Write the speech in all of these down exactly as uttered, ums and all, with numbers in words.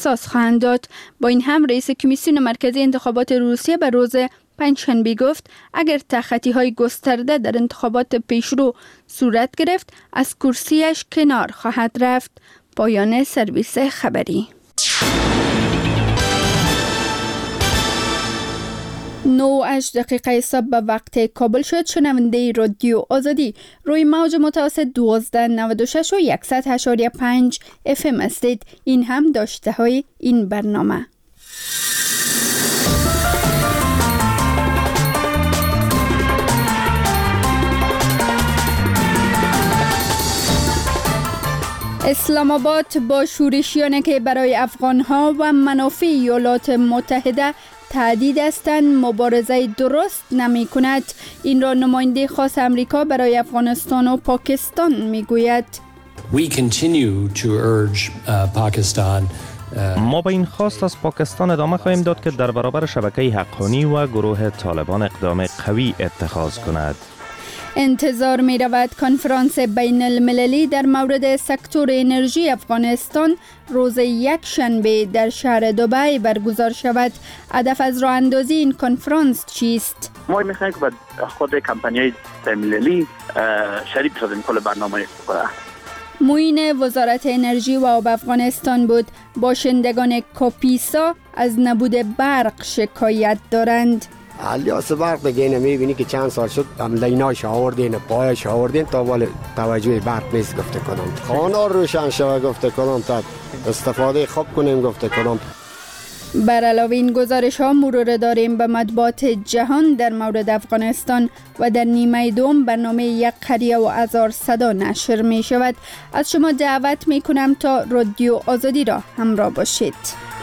اختصاص خواهند داد. با این هم رئیس کمیسیون مرکزی انتخابات روسیه به روز پنجشنبه گفت اگر تخطی های گسترده در انتخابات پیشرو صورت گرفت از کرسیش کنار خواهد رفت. پایان سرویس خبری. نو اش دقیقه صبح به وقت کابل شد. شنونده رادیو آزادی روی موج متوسط دوازده نود و شش و صد و هشت و پنج اف ام استید. این هم داشته های این برنامه. اسلام آباد با شورشیانی که برای افغانها و منافع ایالات متحده تهدید هستند مبارزه درست نمی کند. این را نماینده خاص امریکا برای افغانستان و پاکستان می گوید. We continue to urge uh, Pakistan ما به این خواست از پاکستان ادامه خواهیم داد که در برابر شبکه حقانی و گروه طالبان اقدام قوی اتخاذ کند. انتظار می رود کنفرانس بین المللی در مورد سکتور انرژی افغانستان روز یک شنبه در شهر دبی برگزار شود. هدف از راه اندازی این کنفرانس چیست؟ ما می‌خواهیم که خود کمپانی‌های بین‌المللی شریک شدن کل برنامه کنه. معین وزارت انرژی و آب افغانستان بود. باشندگان کاپیسا از نبود برق شکایت دارند. الیاس برق دیگه نمیبینی که چند سال شد هم لیناش آوردین پایش آوردین تا ولی توجه برق نیست گفته کنم. خانه روشن شوه گفته کنم تا استفاده خوب کنیم گفته کنم. بر علاوه این گزارش ها مرور داریم به مطبوعات جهان در مورد افغانستان و در نیمه دوم برنامه یک قریه و هزار صدا نشر می شود. از شما دعوت می کنم تا رادیو آزادی را همراه باشید.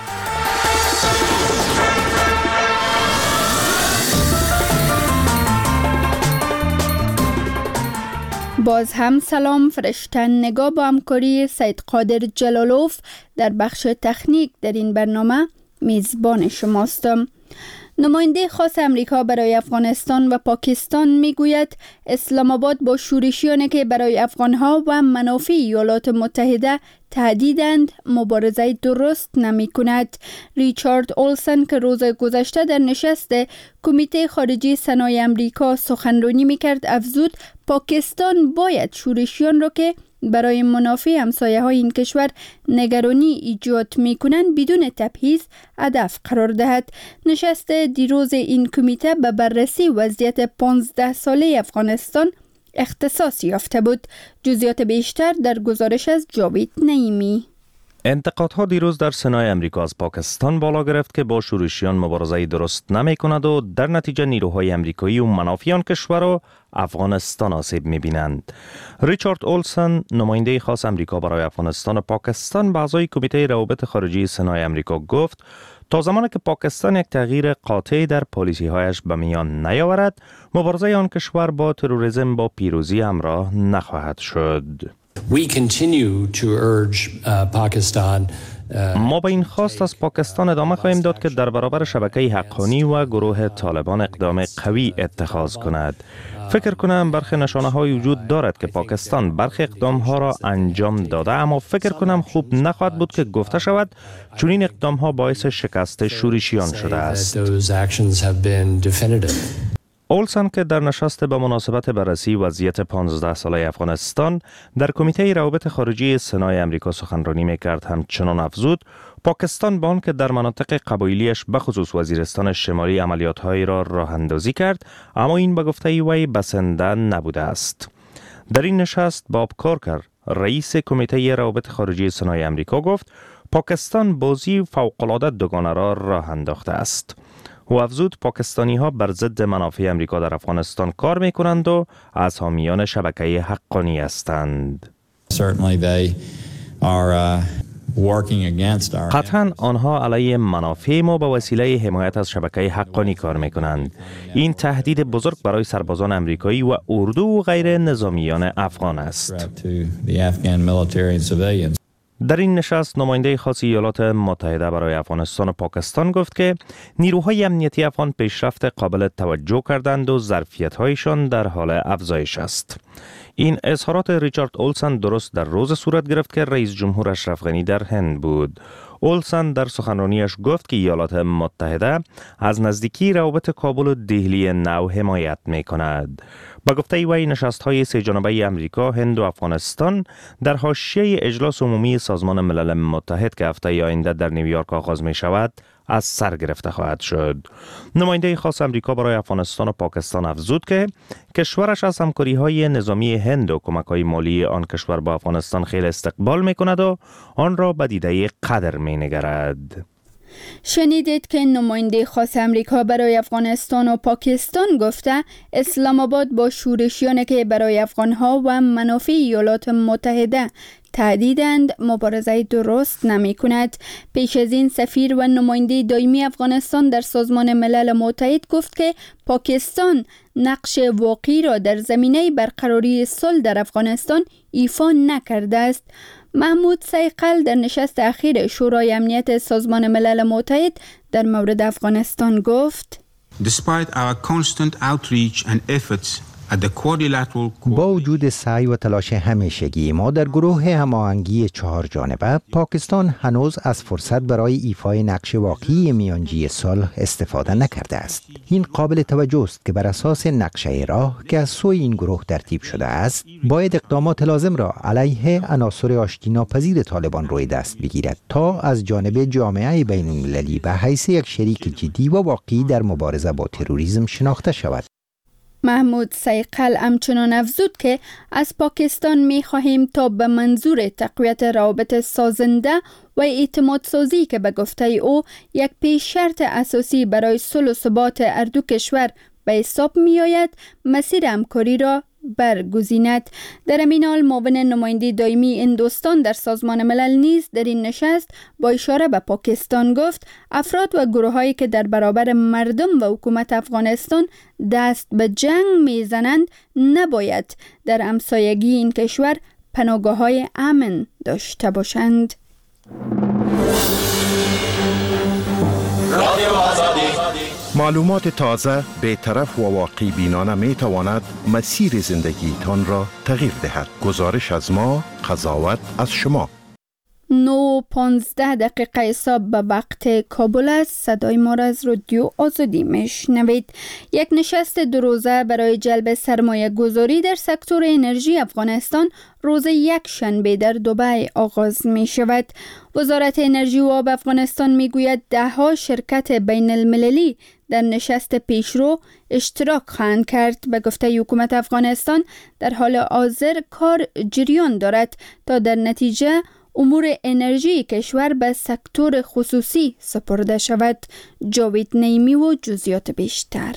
باز هم سلام. فرشتن نگاه با همکاری سید قادر جلالوف در بخش تکنیک در این برنامه میزبان شماستم. نماینده خاص امریکا برای افغانستان و پاکستان میگوید اسلام آباد با شورشیانی که برای افغانها و منافع ایالات متحده تهدیدند مبارزه درست نمی کند. ریچارد اولسن که روز گذشته در نشست کمیته خارجی سنای امریکا سخنرانی میکرد افزود پاکستان باید شورشیان را که برای منافع همسایه های این کشور نگرانی ایجاد می کنند بدون تبعیض هدف قرار دهد. نشست دیروز این کمیته به بررسی وضعیت پانزده ساله افغانستان اختصاص یافته بود. جزئیات بیشتر در گزارش از جاوید نعیمی. انتقادها دیروز در سنای امریکا از پاکستان بالا گرفت که با شورشیان مبارزه درست نمی کند و در نتیجه نیروهای امریکایی و منافع آن کشور و افغانستان آسیب می بینند. ریچارد اولسن نماینده خاص امریکا برای افغانستان و پاکستان به اعضای کمیته روابط خارجی سنای امریکا گفت تا زمانی که پاکستان یک تغییر قاطع در پالیسی هایش به میان نیاورد مبارزه آن کشور با تروریسم با پیروزی همراه نخواهد شد. We continue to urge uh, Pakistan ما به این خواست از پاکستان ادامه خواهیم داد که در برابر شبکه حقانی و گروه طالبان اقدام قوی اتخاذ کند. فکر کنم برخی نشانه های وجود دارد که پاکستان برخی اقدام ها را انجام داده، اما فکر کنم خوب نخواهد بود که گفته شود چون این اقدام ها باعث شکست شورشیان شده است. اولسن که در نشست به مناسبت بررسی وضعیت پانزده ساله افغانستان در کمیته روابط خارجی سنای امریکا سخنرانی میکرد همچنان افزود پاکستان با آن که در مناطق قبایلیش بخصوص وزیرستان شمالی عملیات‌هایی را راه اندازی کرد اما این به گفته وی بسنده نبوده است. در این نشست باب کارکر رئیس کمیته روابط خارجی سنای امریکا گفت پاکستان بازی فوق‌العاده دوگانه را راه انداخته است. و افزود پاکستانی ها بر ضد منافع امریکا در افغانستان کار می کنند و از حامیان شبکه حقانی هستند. قطعاً آنها علیه منافع ما به وسیله حمایت از شبکه حقانی کار می کنند. این تهدید بزرگ برای سربازان امریکایی و اردو و غیر نظامیان افغان است. در این نشست نماینده خاص ایالات متحده برای افغانستان و پاکستان گفت که نیروهای امنیتی افغان پیشرفت قابل توجه کردند و ظرفیت‌هایشان در حال افزایش است. این اظهارات ریچارد اولسن درست در روز صورت گرفت که رئیس جمهور اشرف غنی در هند بود. اولسن در سخنرانیش گفت که ایالات متحده از نزدیکی روابط کابل و دهلی نو حمایت می کند. با گفته وی نشست‌های سه جانبه امریکا، هند و افغانستان در حاشیه اجلاس عمومی سازمان ملل متحد که هفته آینده در نیویورک آغاز می شود از سر گرفته خواهد شد. نماینده خاص امریکا برای افغانستان و پاکستان افزود که کشورش از همکاری‌های نظامی هند و کمک‌های مالی آن کشور با افغانستان خیلی استقبال می‌کند و آن را به دیده قدر می‌نگرد. شنیدید که نماینده خاص امریکا برای افغانستان و پاکستان گفته اسلام آباد با شورشیانی که برای افغانها و منافع ایالات متحده تهدیدند مبارزه درست نمی کند. پیش از این سفیر و نماینده دائمی افغانستان در سازمان ملل متحد گفت که پاکستان نقش واقعی را در زمینه برقراری صلح در افغانستان ایفا نکرده است. محمود سیقل در نشست اخیر شورای امنیت سازمان ملل متحد در مورد افغانستان گفت: Despite our constant outreach and efforts با وجود سعی و تلاش همیشگی ما در گروه هماهنگی چهار جانبه، پاکستان هنوز از فرصت برای ایفای نقش واقعی میانجی صلح استفاده نکرده است. این قابل توجه است که بر اساس نقشه راه که از سوی این گروه ترتیب شده است، باید اقدامات لازم را علیه عناصر آشتی ناپذیر طالبان روی دست بگیرد تا از جانب جامعه بین المللی به حیث یک شریک جدی و واقعی در مبارزه با تروریسم شناخته شود. محمود سیقل همچنان افزود که از پاکستان می خواهیم تا به منظور تقویت روابط سازنده و اعتماد سازی که به گفته او یک پیش شرط اساسی برای صلح و ثبات هر دو کشور به حساب می آید، مسیر همکاری را برگزیند. در همین حال معاون نماینده دائمی هندوستان در سازمان ملل نیز در این نشست با اشاره به پاکستان گفت افراد و گروه‌هایی که در برابر مردم و حکومت افغانستان دست به جنگ میزنند نباید در همسایگی این کشور پناهگاه‌های امن داشته باشند. معلومات تازه، بی‌طرف و واقعی بینانه می تواند مسیر زندگیتان را تغییر دهد. گزارش از ما، قضاوت از شما. نو پانزده دقیقه حساب به وقت کابل است. صدای ما را از رادیو آزادی میشنوید. یک نشست دو روزه برای جلب سرمایه گذاری در سکتور انرژی افغانستان روز یک شنبه در دبی آغاز می شود. وزارت انرژی و آب افغانستان می گوید ده ها شرکت بین المللی در نشست پیشرو اشتراک خواهند کرد. به گفته حکومت افغانستان در حال حاضر کار جریان دارد تا در نتیجه امور انرژی کشور به سکتور خصوصی سپرده شود. جاوید نیمی و جزئیات بیشتر.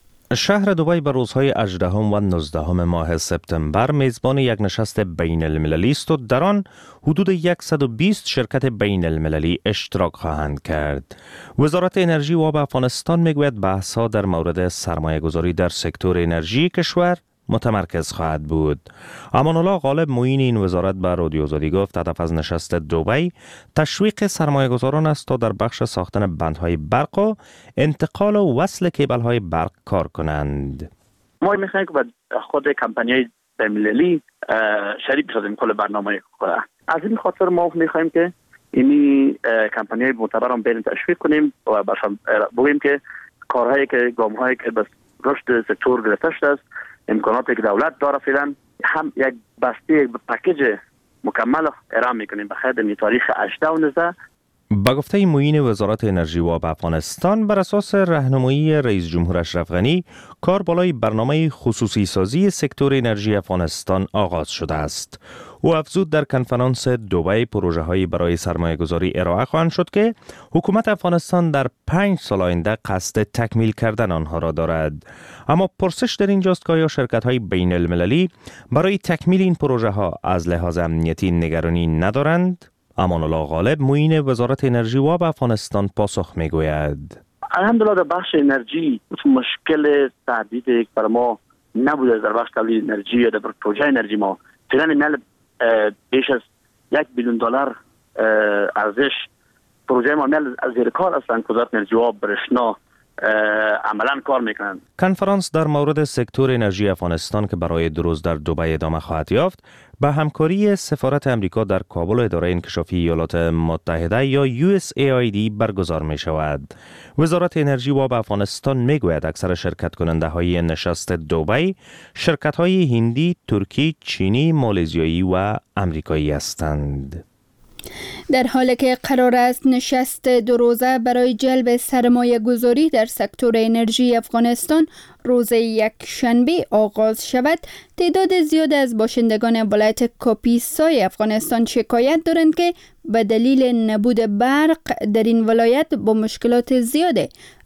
شهر دبی به روزهای هجدهم و نوزدهم ماه سپتامبر میزبان یک نشست بین المللی است و در آن حدود صد و بیست شرکت بین المللی اشتراک خواهند کرد. وزارت انرژی و آب افغانستان میگوید بحث‌ها در مورد سرمایه‌گذاری در سکتور انرژی کشور متمرکز خواهد بود. امان الله غالب معین این وزارت به رادیو آزادی گفت هدف از نشست دبی تشویق سرمایه‌گذاران است تا در بخش ساختن بندهای برق و انتقال و وصل کیبل‌های برق کار کنند. ما می‌خوایم که خود کمپانی‌های بین‌المللی شریک شدیم کل برنامه خود. از این خاطر ما می‌خوایم که اینی کمپانی‌های معتبر هم بریم تشویق کنیم و باشم بگیم که کارهایی که گام‌هایی که به رشد سکتور گرفته شده است، امکاناتی که دولت داره فعلا هم یک بسته یک پکیج مکمل ارائه میکنیم به خاطر تاریخ هجده و نوزده. با گفته معین وزارت انرژی و آب افغانستان بر اساس راهنمایی رئیس جمهور اشرف غنی کار بالای برنامه خصوصی سازی سکتور انرژی افغانستان آغاز شده است. او افزود در کنفرانس دبی پروژه هایی برای سرمایه گذاری ارائه خواهند شد که حکومت افغانستان در پنج سال آینده قصد تکمیل کردن آنها را دارد. اما پرسش در اینجاست که آیا شرکت های بین المللی برای تکمیل این پروژه ها از لحاظ امنیتی نگرانی ندارند؟ امان الله غالب معین وزارت انرژی و آب افغانستان پاسخ میگوید الحمدلله در بخش انرژی مشکل تهدید یک بر ما نبوده. در بخش تولید انرژی یا در پروژه انرژی ما فعلا مل بیش از یک بیلیون دلار ارزش پروژه ما مل از زیر کار هستند. وزارت انرژی و آب برشنا عملا کار میکنن. کنفرانس در مورد سکتور انرژی افغانستان که برای دو روز در دبی ادامه خواهد یافت، به همکاری سفارت امریکا در کابل و اداره انکشافی ایالات متحده یا یو اس ای آی دی برگزار می شود. وزارت انرژی و به افغانستان می گوید اکثر شرکت کننده های نشست دبی شرکت های هندی، ترکی، چینی، مالزیایی و امریکایی هستند. در حالی که قرار است نشست دو روزه برای جلب سرمایه گذاری در سکتور انرژی افغانستان روز یک شنبه آغاز شود، تعداد زیاد از باشندگان ولایت کاپیسای افغانستان شکایت دارند که به دلیل نبود برق در این ولایت با مشکلات زیاد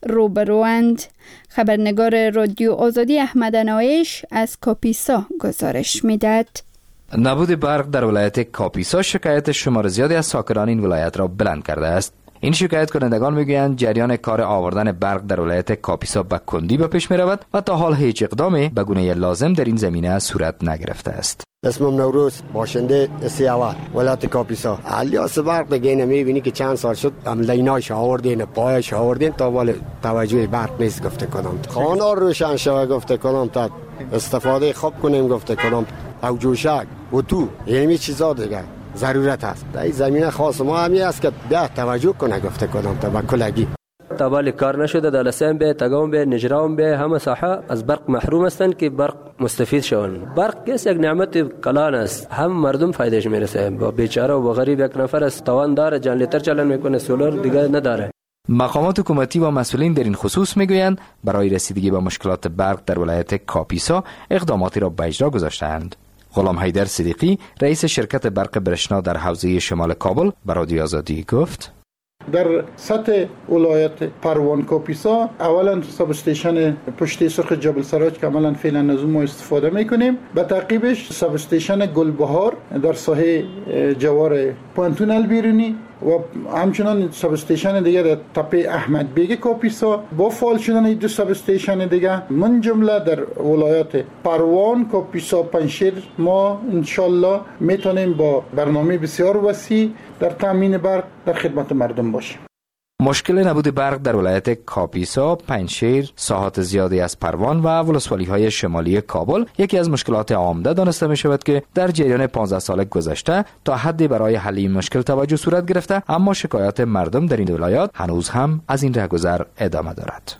روبروند. خبرنگار رادیو آزادی احمد نایش از کاپیسا گزارش می‌دهد. نبود برق در ولایت کاپیسا شکایت شمار زیادی از ساکنان این ولایت را بلند کرده است. این شکایت کنندگان میگویند جریان کار آوردن برق در ولایت کاپیسا به کندی به پیش می رود و تا حال هیچ اقدامی به گونه لازم در این زمینه صورت نگرفته است. اسمم نوروز، باشنده سیاوات ولایت کاپیسا. الیاس برق دیگه میبینی که چند سال شد هم لیناش آوردین، پایش آوردین تا ولی توجه برق نیست گفته کنم. خانه روشن شوه گفته کنم تا استفاده خوب کنیم گفته کنم. او جوشک و تو یعنی چیزا دیگه ضرورت هست. در این زمینه خاص ما همی است که ده توجه کنه گفته کنم تا با کلگی. تابالی کار نشده، دلسان به تگام به نجرام به همه ساحه از برق محروم هستند که برق مستفید شوند. برق کس یک نعمت کلان است، هم مردم فایدهش میرسه. با بیچاره و غریب یک نفر است توان داره جنریتور چالان میکنه، سولار دیگه نداره. مقامات حکومتی و مسئولین در این خصوص میگویند برای رسیدگی به مشکلات برق در ولایت کاپیسا اقداماتی را به اجرا گذاشته‌اند. غلام حیدر صدیقی رئیس شرکت برق برشنا در حوزه شمال کابل به رادیو آزادی گفت: در سطح ولایت پروان کاپیسا اولا ساب استیشن پشتی سرخ جبل سراج که عملا فعلا از اون ما استفاده میکنیم، به تعقیبش ساب استیشن گلبهار در ساحه جوار پانتون البیرونی و همچنان ساب استیشن دیگه در تپه احمد بیگ کاپیسا با فعال شدن دو ساب استیشن دیگه من جمله در ولایت پروان کاپیسا پنشیر ما انشالله میتونیم با برنامه بسیار وسیع در تامین برق در خدمت مردم باشیم. مشکل نبود برق در ولایت کاپیسا، پنجشیر، ساحات زیادی از پروان و ولسوالی‌های شمالی کابل یکی از مشکلات عامده دانسته می شود که در جریان پانزده سال گذشته تا حدی برای حل این مشکل توجه صورت گرفته، اما شکایات مردم در این ولایات هنوز هم از این رهگذر ادامه دارد.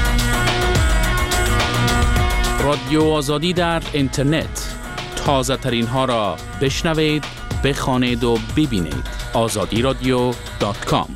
رادیو آزادی در اینترنت، تازه ترین ها را بشنوید، بخوانید و ببینید. آزادی رادیو دات کام.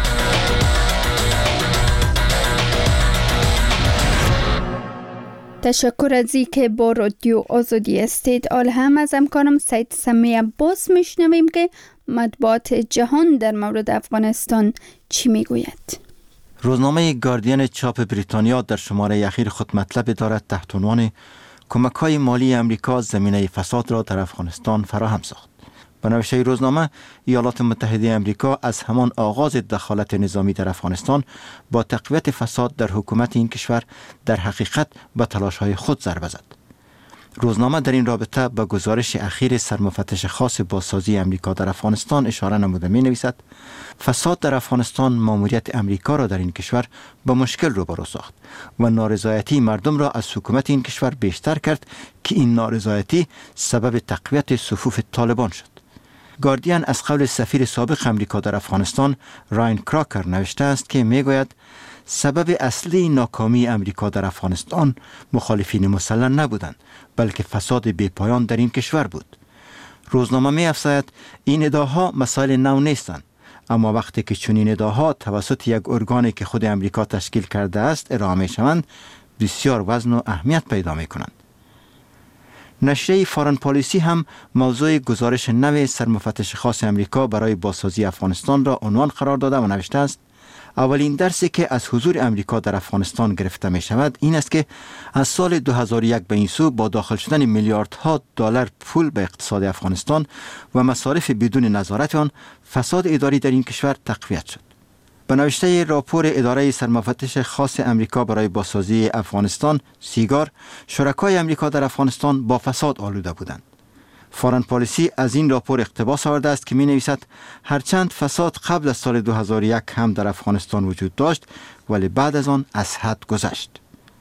تشکر از اینکه با رادیو آزادی هستید. حال هم از همکارم سید سمی عباس میشنویم که مطبوعات جهان در مورد افغانستان چی میگوید. روزنامه گاردین چاپ بریتانیا در شماره اخیر خود مطلب دارد تحت عنوان کمک‌های مالی امریکا زمینه فساد را در افغانستان فراهم ساخت. به نوشته روزنامه، ایالات متحده امریکا از همان آغاز دخالت نظامی در افغانستان با تقویت فساد در حکومت این کشور در حقیقت به تلاش‌های خود ضربه زد. روزنامه در این رابطه به گزارش اخیر سرمفتش خاص بازسازی امریکا در افغانستان اشاره نموده می نویسد: فساد در افغانستان ماموریت امریکا را در این کشور به مشکل روبرو ساخت و نارضایتی مردم را از حکومت این کشور بیشتر کرد که این نارضایتی سبب تقویت صفوف طالبان شد. گاردین از قول سفیر سابق امریکا در افغانستان راین کراکر نوشته است که میگوید سبب اصلی ناکامی امریکا در افغانستان مخالفین مسلح نبودند، بلکه فساد بی‌پایان در این کشور بود. روزنامه می‌افزاید این ادعاها مسائل نو نیستند، اما وقتی که چنین ادعاها توسط یک ارگانی که خود امریکا تشکیل کرده است ارائه می‌شوند، بسیار وزن و اهمیت پیدا می‌کنند. نشریه فارن پالیسی هم موضوع گزارش نو سرمفتش خاص امریکا برای بازسازی افغانستان را عنوان قرار داده و نوشته است: اولین درسی که از حضور امریکا در افغانستان گرفته می شود این است که از سال دو هزار و یک به این سو با داخل شدن میلیاردها دلار پول به اقتصاد افغانستان و مصارف بدون نظارت آن، فساد اداری در این کشور تقویت شد. به نوشته راپور اداره سرمفتش خاص امریکا برای بازسازی افغانستان سیگار، شرکای امریکا در افغانستان با فساد آلوده بودند. فارن پالیسی از این راپور اقتباس آورده است که می نویسد هرچند فساد قبل از سال دو هزار و یک هم در افغانستان وجود داشت ولی بعد از آن از حد گذشت.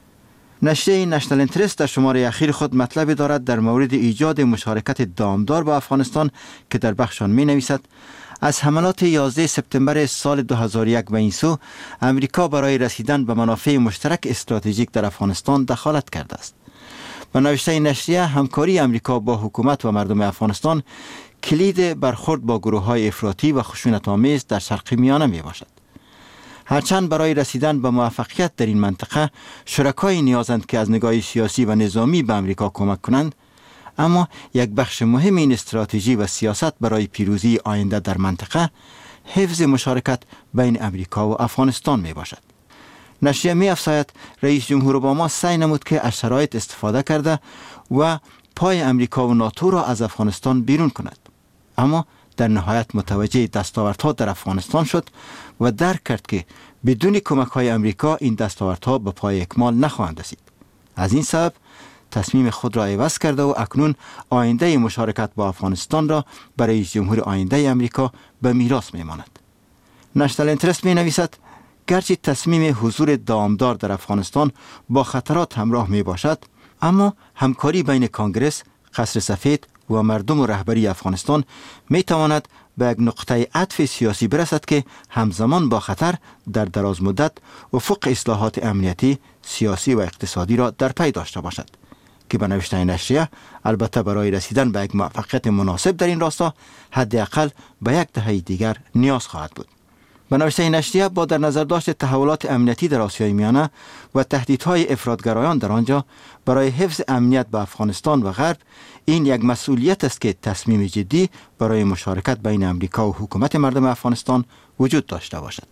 نشریه نشنال اینترست در شماره اخیر خود مطلبی دارد در مورد ایجاد مشارکت دامدار با افغانستان که در بخش آن می نویسد از حملات یازده سپتامبر سال دو هزار و یک به این سو امریکا برای رسیدن به منافع مشترک استراتژیک در افغانستان دخالت کرده است. به نوشته نشریه همکاری امریکا با حکومت و مردم افغانستان کلید برخورد با گروه‌های افراطی و خشونت‌آمیز در شرق میانه می باشد. هرچند برای رسیدن به موفقیت در این منطقه شرکای نیازند که از نگاه سیاسی و نظامی به امریکا کمک کنند، اما یک بخش مهم این استراتژی و سیاست برای پیروزی آینده در منطقه حفظ مشارکت بین امریکا و افغانستان می باشد. نشریه می افزاید رئیس جمهور اوباما سعی نمود که از شرایط استفاده کرده و پای امریکا و ناتو را از افغانستان بیرون کند، اما در نهایت متوجه دستاوردها در افغانستان شد و درک کرد که بدون کمک‌های امریکا این دستاوردها به پای اکمال نخواهند رسید. از این سبب تصمیم خود را عوض کرده و اکنون آینده مشارکت با افغانستان را برای رئیس جمهور آینده امریکا به میراث می‌ماند. نشنال اینترست می‌نویسد گرچه تصمیم حضور دامدار در افغانستان با خطرات همراه می باشد، اما همکاری بین کانگرس، قصر سفید و مردم و رهبری افغانستان می تواند به یک نقطه عطف سیاسی برسد که همزمان با خطر در دراز مدت افق اصلاحات امنیتی، سیاسی و اقتصادی را در پی داشته باشد که به نوشته نشریه البته برای رسیدن به یک موفقیت مناسب در این راستا حداقل به یک دهه دیگر نیاز خواهد بود. به نوشته نشریه با در نظر داشت تحولات امنیتی در آسیای میانه و تهدیدهای افراطگرایان در آنجا برای حفظ امنیت به افغانستان و غرب، این یک مسئولیت است که تصمیم جدی برای مشارکت بین امریکا و حکومت مردم افغانستان وجود داشته باشد.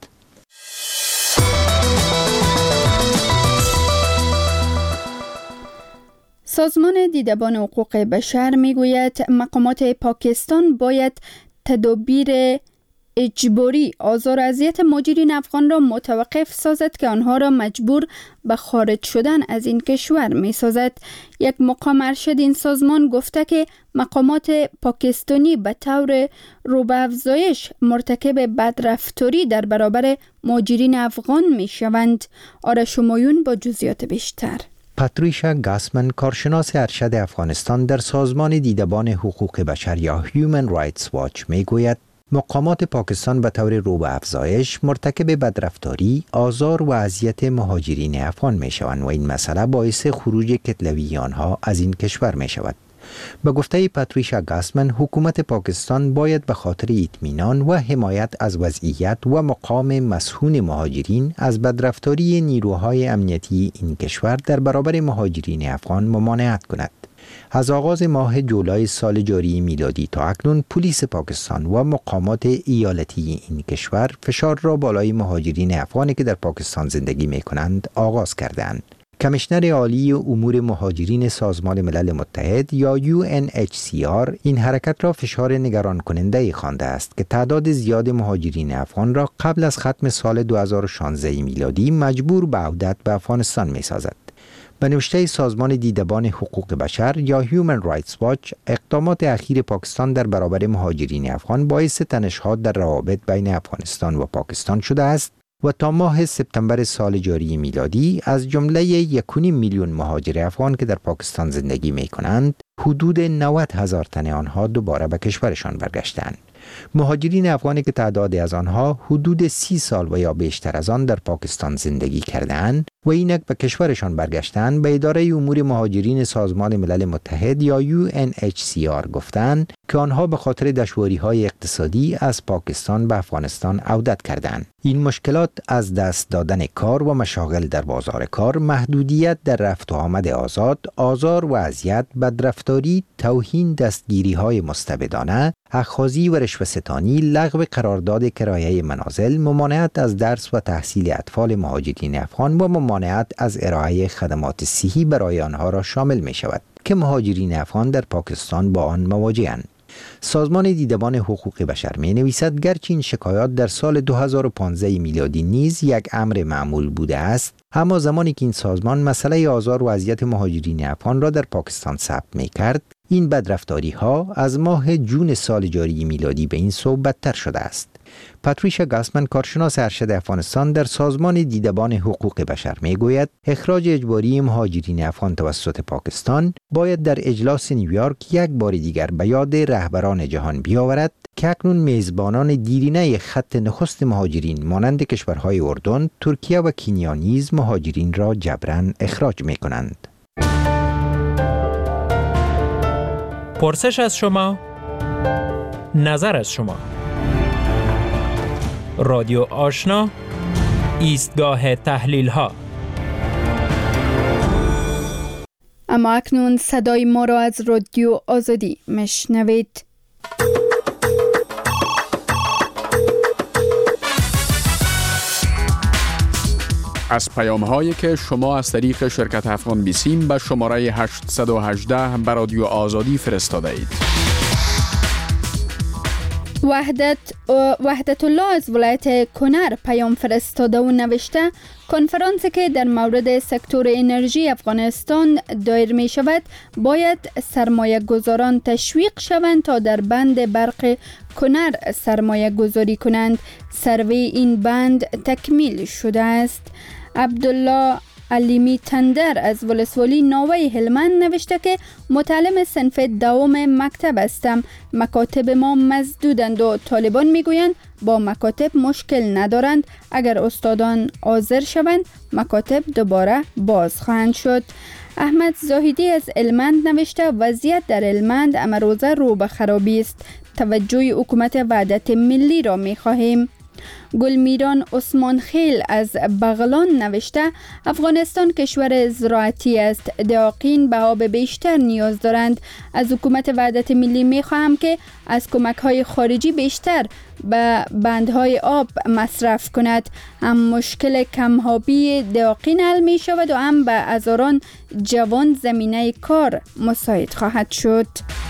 سازمان دیدبان حقوق بشر میگوید مقامات پاکستان باید تدابیر اجباری آزار و اذیت مهاجرین افغان را متوقف سازد که آنها را مجبور به خارج شدن از این کشور می سازد. یک مقام ارشد این سازمان گفته که مقامات پاکستانی به طور رو به افزایش مرتکب بدرفتاری در برابر مهاجرین افغان می شوند. آرش همایون با جزئیات بیشتر. پاتریشا گاسمن، کارشناس ارشد افغانستان در سازمان دیدبان حقوق بشر یا Human Rights Watch می گوید مقامات پاکستان به طور رو به افزایش مرتکب بدرفتاری، آزار و اذیت مهاجرین افغان می شوند و این مسئله باعث خروج کتلوی آنها از این کشور می شود. به گفته پاتریشا گاسمن، حکومت پاکستان باید به خاطر اطمینان و حمایت از وضعیت و مقام مسئول مهاجرین از بدرفتاری نیروهای امنیتی این کشور در برابر مهاجرین افغان ممانعت کند. از آغاز ماه جولای سال جاری میلادی تا اکنون پلیس پاکستان و مقامات ایالتی این کشور فشار را بالای مهاجرین افغانی که در پاکستان زندگی می کنند آغاز کردند. کمیشنر عالی امور مهاجرین سازمان ملل متحد یا یو ان اچ سی آر این حرکت را فشار نگران کننده خوانده است که تعداد زیاد مهاجرین افغان را قبل از ختم سال دو هزار و شانزده میلادی مجبور به عودت به افغانستان می سازد. به نوشته سازمان دیدبان حقوق بشر یا Human Rights Watch، اقدامات اخیر پاکستان در برابر مهاجرین افغان باعث تنش‌ها در روابط بین افغانستان و پاکستان شده است و تا ماه سپتامبر سال جاری میلادی از جمله یک و نیم میلیون مهاجر افغان که در پاکستان زندگی می کنند، حدود نود هزار تن آنها دوباره به کشورشان برگشتند. مهاجرین افغانی که تعدادی از آنها حدود سی سال و یا بیشتر از آن در پاکستان زندگی کردند و اینک به کشورشان برگشتند، به اداره امور مهاجرین سازمان ملل متحد یا یو ان اچ سی آر گفتند که آنها به خاطر دشواری‌های اقتصادی از پاکستان به افغانستان عودت کردند. این مشکلات از دست دادن کار و مشاغل در بازار کار، محدودیت در رفت و آمد آزاد، آزار و اذیت، بدرفتاری، توهین، دستگیری‌های مستبدانه، اخاذی و رشوه‌ستانی، لغو قرارداد کرایه منازل، ممانعت از درس و تحصیل اطفال مهاجرین افغان و ممانعت از ارائه خدمات صحی برای آنها را شامل می شود که مهاجرین افغان در پاکستان با آن مواجه‌اند. سازمان دیدبان حقوق بشر می نویسد گرچه این شکایات در سال دو هزار و پانزده میلادی نیز یک امر معمول بوده است، اما زمانی که این سازمان مسئله آزار و اذیت مهاجرین افغان را در پاکستان ثبت می کرد، این بدرفتاری ها از ماه جون سال جاری میلادی به این سو بدتر شده است. پاتریشا گاسمن، کارشناس ارشد افغانستان در سازمان دیدبان حقوق بشر، می گوید اخراج اجباری مهاجرین افغان توسط پاکستان باید در اجلاس نیویورک یک بار دیگر به یاد رهبران جهان بیاورد که اکنون میزبانان دیرینه خط نخست مهاجرین مانند کشورهای اردن، ترکیه و کینیا نیز مهاجرین را جبراً اخراج می کنند. پرسش از شما، نظر از شما. رادیو آشنا، ایستگاه تحلیل ها. اما اکنون صدای ما را از رادیو آزادی مشنوید. از پیام هایی که شما از طریق شرکت افغان بیسیم به شماره هشت یک هشت به رادیو آزادی فرستاده اید. وحدت وحدت الله از ولایت کنر پیام فرستاده و نوشته کنفرانسی که در مورد سکتور انرژی افغانستان دایر می شود باید سرمایه گذاران تشویق شوند تا در بند برق کنر سرمایه گذاری کنند. سروی این بند تکمیل شده است. عبدالله علیمی تندر از ولسوالی ناوی هلمند نوشته که متعلم صنف دوم مکتب هستم. مکاتب ما مسدودند و طالبان میگویند با مکاتب مشکل ندارند. اگر استادان حاضر شوند مکاتب دوباره باز خواهند شد. احمد زاهدی از هلمند نوشته وضعیت در هلمند امروزه رو به خرابی است. توجه حکومت وحدت ملی را می‌خواهیم. گلمیران عثمان خیل از بغلان نوشته افغانستان کشور زراعتی است. دهقان به آب بیشتر نیاز دارند. از حکومت وحدت ملی می خواهم که از کمک های خارجی بیشتر به بندهای آب مصرف کند. هم مشکل کم‌آبی دهقان حل می شود و هم به هزاران جوان زمینه کار مساعد خواهد شد.